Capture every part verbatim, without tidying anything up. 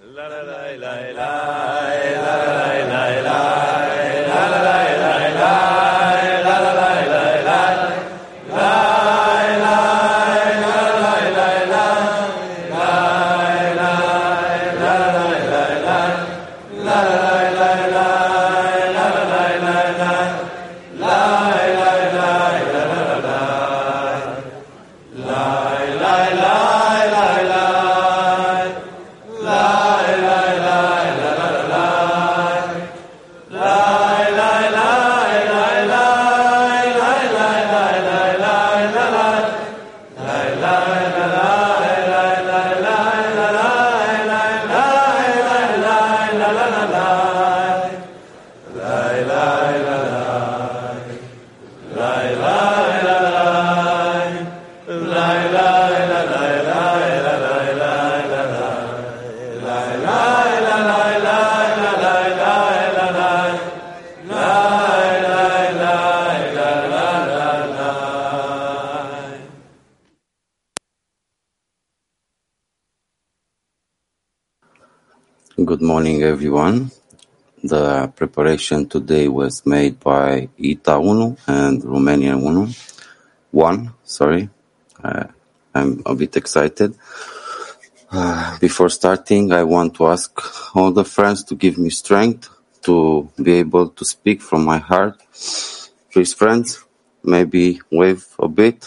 Good morning, everyone. The preparation today was made by I T A one and Romanian one. One, sorry. Uh, I'm a bit excited. Uh, before starting, I want to ask all the friends to give me strength to be able to speak from my heart. Please, friends, maybe wave a bit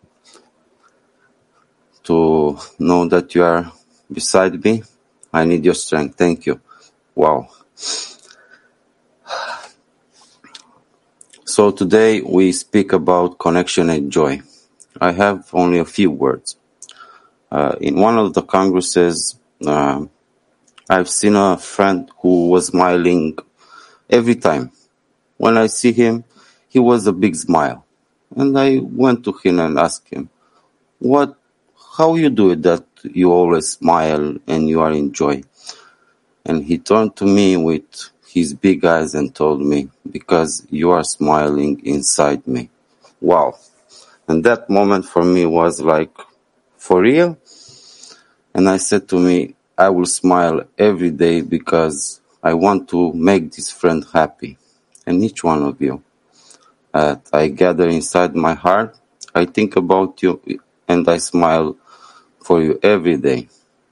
to know that you are beside me. I need your strength. Thank you. Wow. So today we speak about connection and joy. I have only a few words. Uh, in one of the congresses, uh, I've seen a friend who was smiling every time. When I see him, he was a big smile. And I went to him and asked him, what, how you do it that you always smile and you are in joy? And he turned to me with his big eyes and told me, because you are smiling inside me. Wow. And that moment for me was like, for real? And I said to me, I will smile every day because I want to make this friend happy. And each one of you. Uh, I gather inside my heart, I think about you, and I smile for you every day.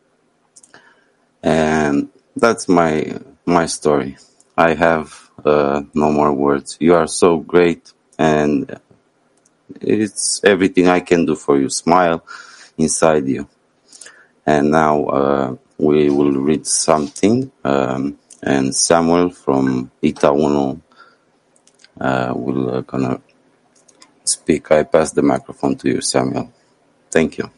And that's my my story. I have uh, no more words. You are so great, and it's everything I can do for you. Smile inside you. And now uh, we will read something, um, and Samuel from I T A one uh, will uh, gonna speak. I pass the microphone to you, Samuel. Thank you.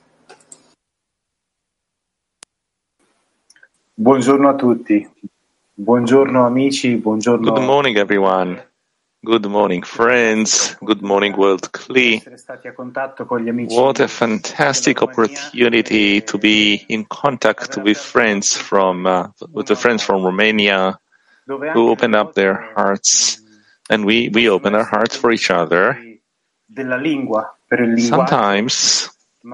Buongiorno a tutti. Buongiorno amici, buongiorno. Good morning, everyone. Good morning, friends. Good morning, World Kli. What a fantastic opportunity to be in contact with friends from, uh, with the friends from Romania who open up their hearts, and we, we open our hearts for each other. Sometimes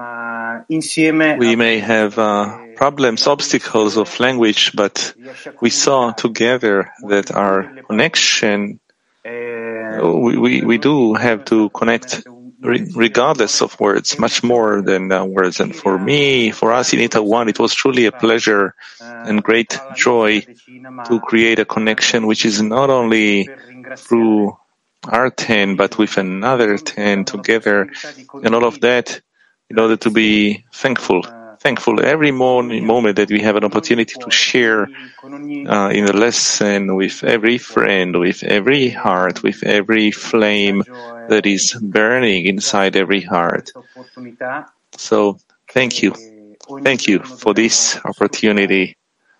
we may have uh, problems, obstacles of language, but we saw together that our connection, we, we, we do have to connect re- regardless of words, much more than uh, words. And for me, for us in I T A one, it was truly a pleasure and great joy to create a connection which is not only through our ten, but with another ten together, and all of that in order to be thankful. Thankful every morning, moment that we have an opportunity to share uh, in the lesson with every friend, with every heart, with every flame that is burning inside every heart. So thank you. Thank you for this opportunity.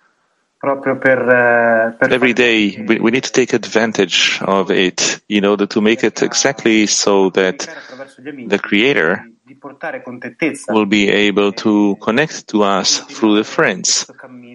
Every day we, we need to take advantage of it in order to make it exactly so that the Creator will be able to connect to us through the friends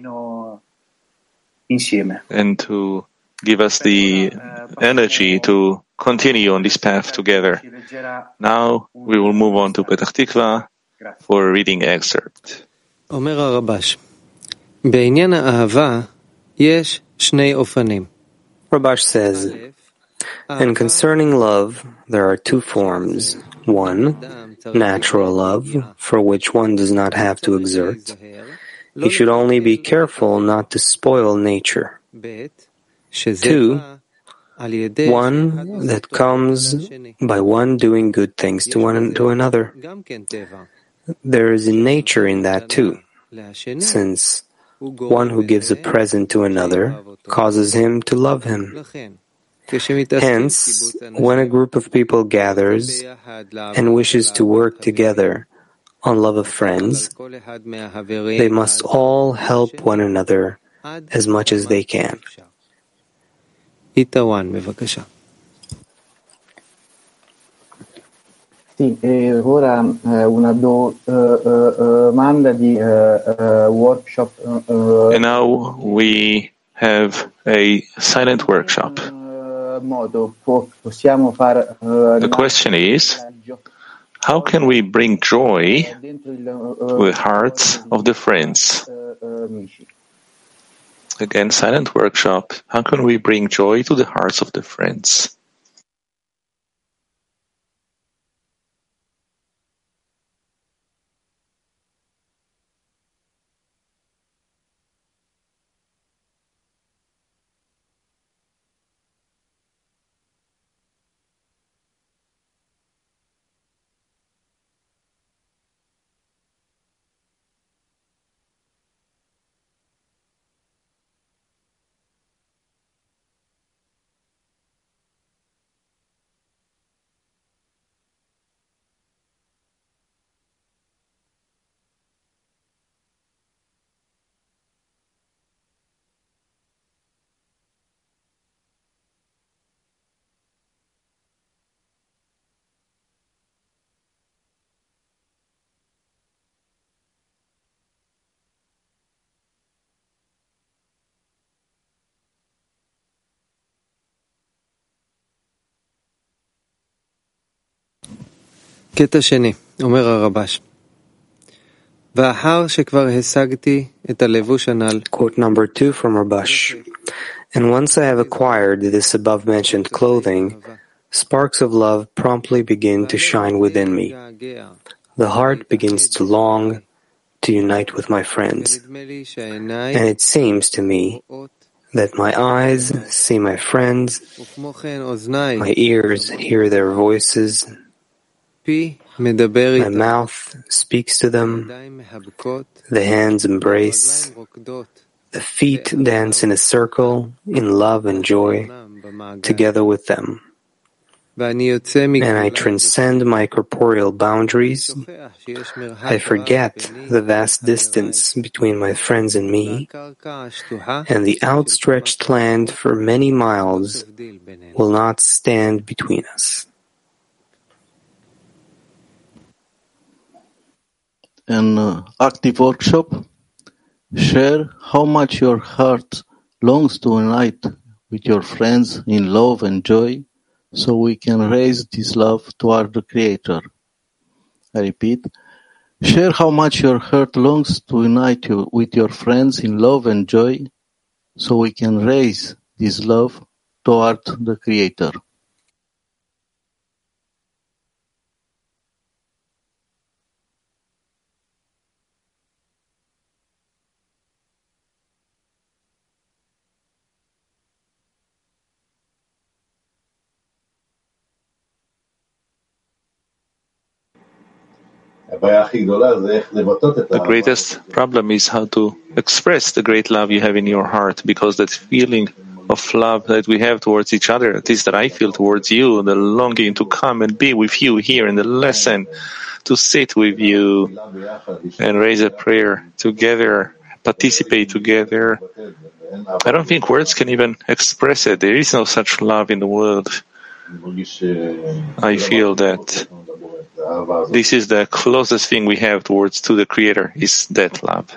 and to give us the energy to continue on this path together. Now we will move on to Petach Tikva for a reading excerpt. Rabash says, and concerning love, there are two forms. One, natural love, for which one does not have to exert. He should only be careful not to spoil nature. Two, one that comes by one doing good things to one to another. There is a nature in that too, since one who gives a present to another causes him to love him. Hence, when a group of people gathers and wishes to work together on love of friends, they must all help one another as much as they can. Sì, e ora eh, una do, uh, uh, domanda di uh, uh, workshop. Uh, and now we have a silent workshop. Modo possiamo far, uh, the question is, how can we bring joy to the hearts of the friends? Again, silent workshop. How can we bring joy to the hearts of the friends? קטע שני, אומר הרבש. ואחר שכבר השגתי את הלבוש הנ"ל. Quote number two from Rabash. And once I have acquired this above-mentioned clothing, sparks of love promptly begin to shine within me. The heart begins to long to unite with my friends. And it seems to me that my eyes see my friends, my ears hear their voices, my mouth speaks to them, the hands embrace, the feet dance in a circle in love and joy together with them. And I transcend my corporeal boundaries. I forget the vast distance between my friends and me, and the outstretched land for many miles will not stand between us. An uh, active workshop. Share how much your heart longs to unite with your friends in love and joy, so we can raise this love toward the Creator. I repeat, share how much your heart longs to unite you with your friends in love and joy, so we can raise this love toward the Creator. The greatest problem is how to express the great love you have in your heart, because that feeling of love that we have towards each other, at least that I feel towards you, the longing to come and be with you here in the lesson, to sit with you and raise a prayer together, participate together. I don't think words can even express it. There is no such love in the world. I feel that this is the closest thing we have towards to the Creator, is that love.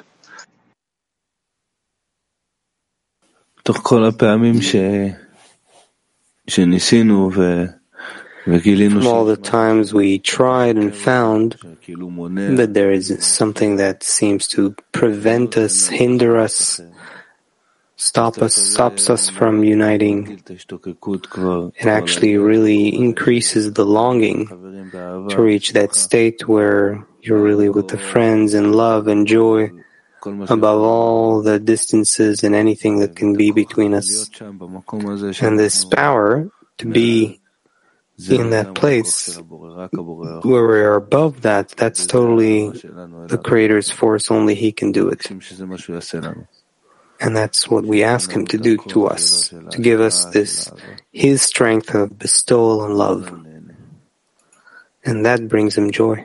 from all the times we tried and found that there is something that seems to prevent us, hinder us, stop us, stops us from uniting. It actually really increases the longing to reach that state where you're really with the friends in love and joy, above all the distances and anything that can be between us. And this power to be in that place where we are above that, that's totally the Creator's force. Only He can do it. And that's what we ask Him to do to us, to give us this, His strength of bestowal and love. And that brings Him joy.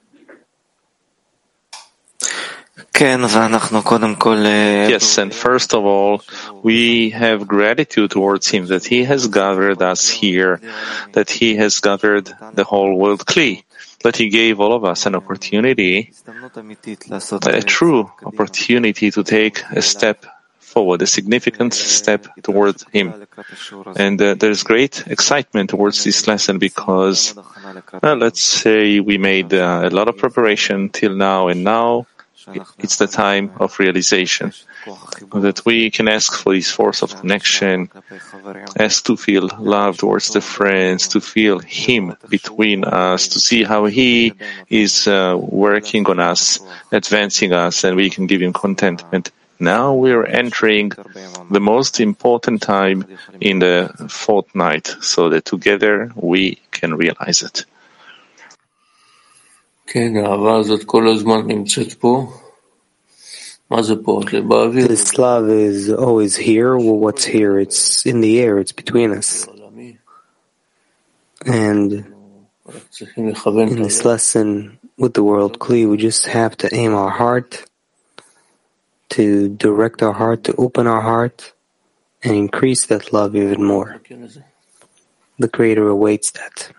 Yes, and first of all, we have gratitude towards Him that He has gathered us here, that He has gathered the whole world Kli, that He gave all of us an opportunity, a true opportunity to take a step forward, a significant step towards Him. And uh, there's great excitement towards this lesson because, well, let's say we made uh, a lot of preparation till now, and now it's the time of realization, that we can ask for this force of connection, ask to feel love towards the friends, to feel Him between us, to see how He is uh, working on us, advancing us, and we can give Him contentment. Now we're entering the most important time in the fortnight, so that together we can realize it. This love is always here. Well, what's here? It's in the air. It's between us. And in this lesson with the world Kli, we just have to aim our heart, to direct our heart, to open our heart, and increase that love even more. The Creator awaits that.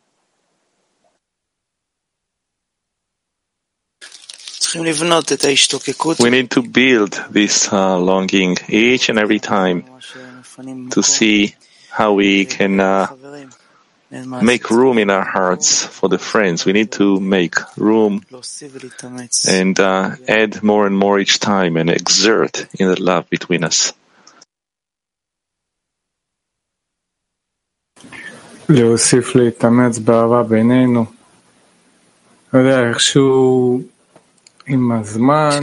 We need to build this uh, longing each and every time to see how we can uh, make room in our hearts for the friends. We need to make room and uh, add more and more each time and exert in the love between us. להוסיף להתאמץ באהבה בינינו. לא יודע, איכשהו עם הזמן,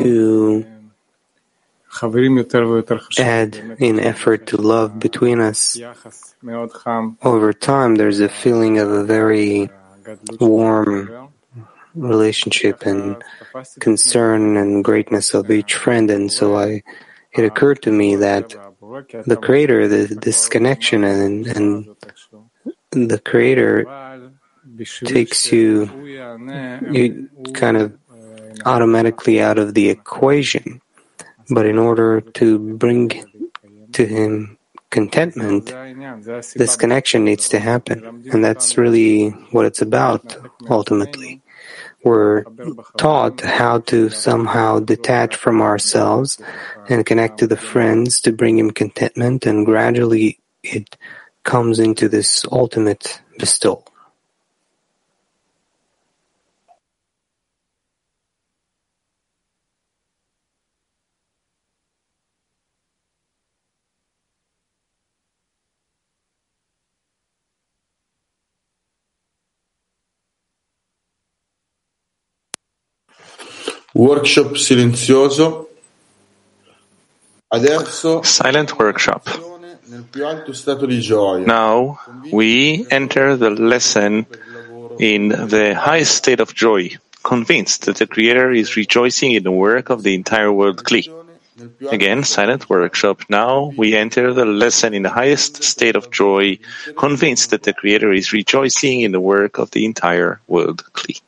חברים יותר ויותר חשובים. Add in effort to love between us. Over time, there's a feeling of a very warm relationship and concern and greatness of each friend. And so I, it occurred to me that the Creator, the, this connection and, and the Creator takes you, you kind of automatically out of the equation. But in order to bring to Him contentment, this connection needs to happen. And that's really what it's about, ultimately. We're taught how to somehow detach from ourselves and connect to the friends to bring Him contentment, and gradually it comes into this ultimate bestowal. Workshop silenzioso. Adesso silent workshop. Now we enter the lesson in the highest state of joy, convinced that the Creator is rejoicing in the work of the entire world Kli. Again, silent workshop. Now we enter the lesson in the highest state of joy, convinced that the Creator is rejoicing in the work of the entire world Kli.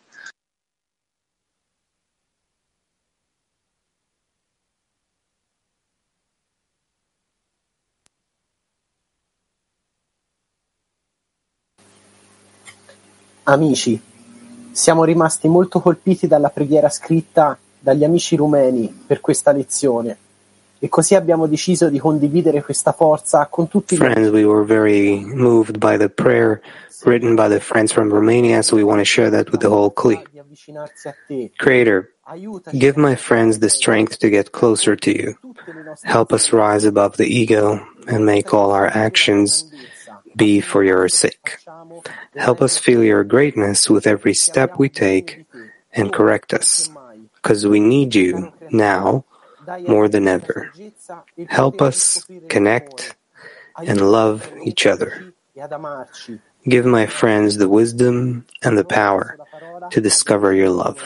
Amici, siamo rimasti molto colpiti dalla preghiera scritta dagli amici rumeni per questa lezione. E così abbiamo deciso di condividere questa forza con tutti gli Friends, we were very moved by the prayer written by the friends from Romania, so we want to share that with the whole Kli. Creator, give my friends the strength to get closer to you. Help us rise above the ego and make all our actions be for your sake. Help us feel your greatness with every step we take and correct us, because we need you now more than ever. Help us connect and love each other. Give my friends the wisdom and the power to discover your love.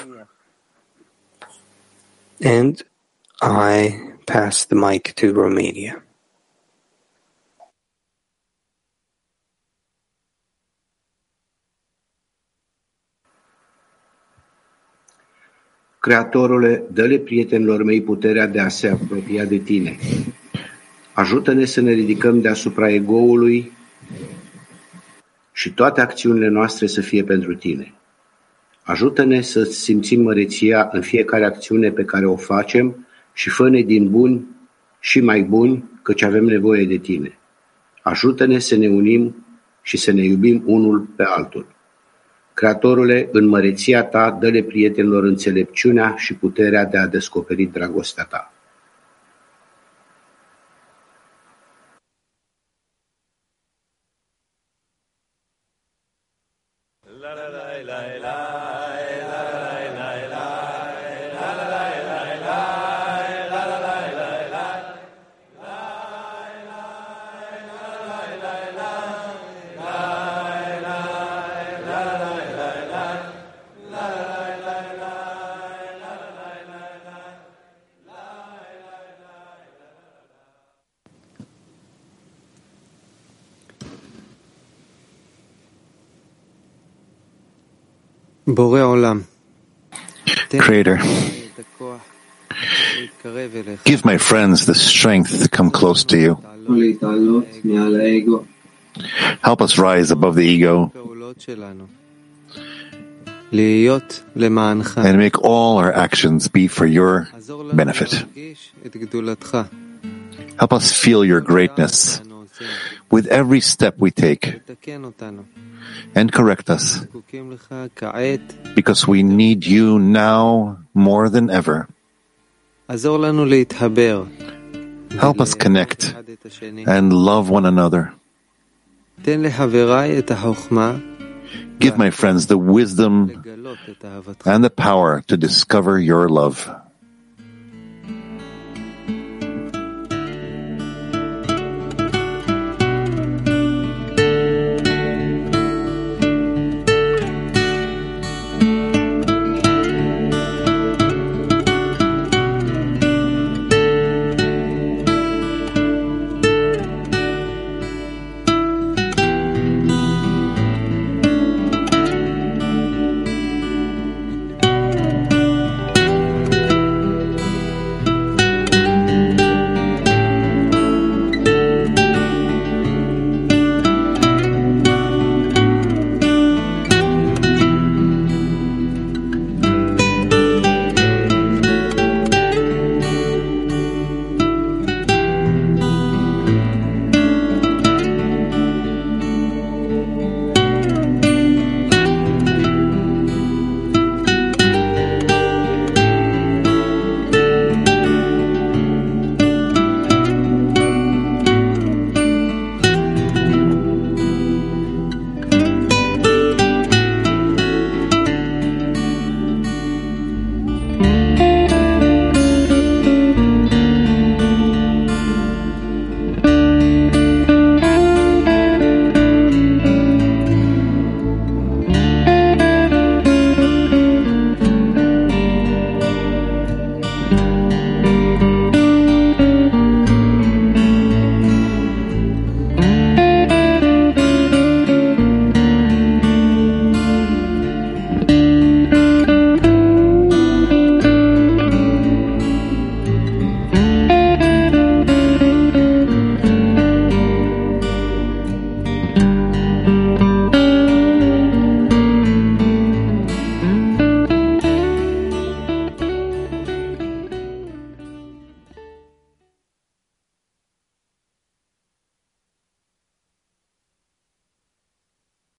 And I pass the mic to Romania. Creatorule, dă-le prietenilor mei puterea de a se apropia de tine. Ajută-ne să ne ridicăm deasupra egoului și toate acțiunile noastre să fie pentru tine. Ajută-ne să simțim măreția în fiecare acțiune pe care o facem și fă-ne din buni și mai buni, căci avem nevoie de tine. Ajută-ne să ne unim și să ne iubim unul pe altul. Creatorule, în măreția ta, dă-le prietenilor înțelepciunea și puterea de a descoperi dragostea ta. Creator, give my friends the strength to come close to you. Help us rise above the ego and make all our actions be for your benefit. Help us feel your greatness with every step we take and correct us, because we need you now more than ever. Help us connect and love one another. Give my friends the wisdom and the power to discover your love.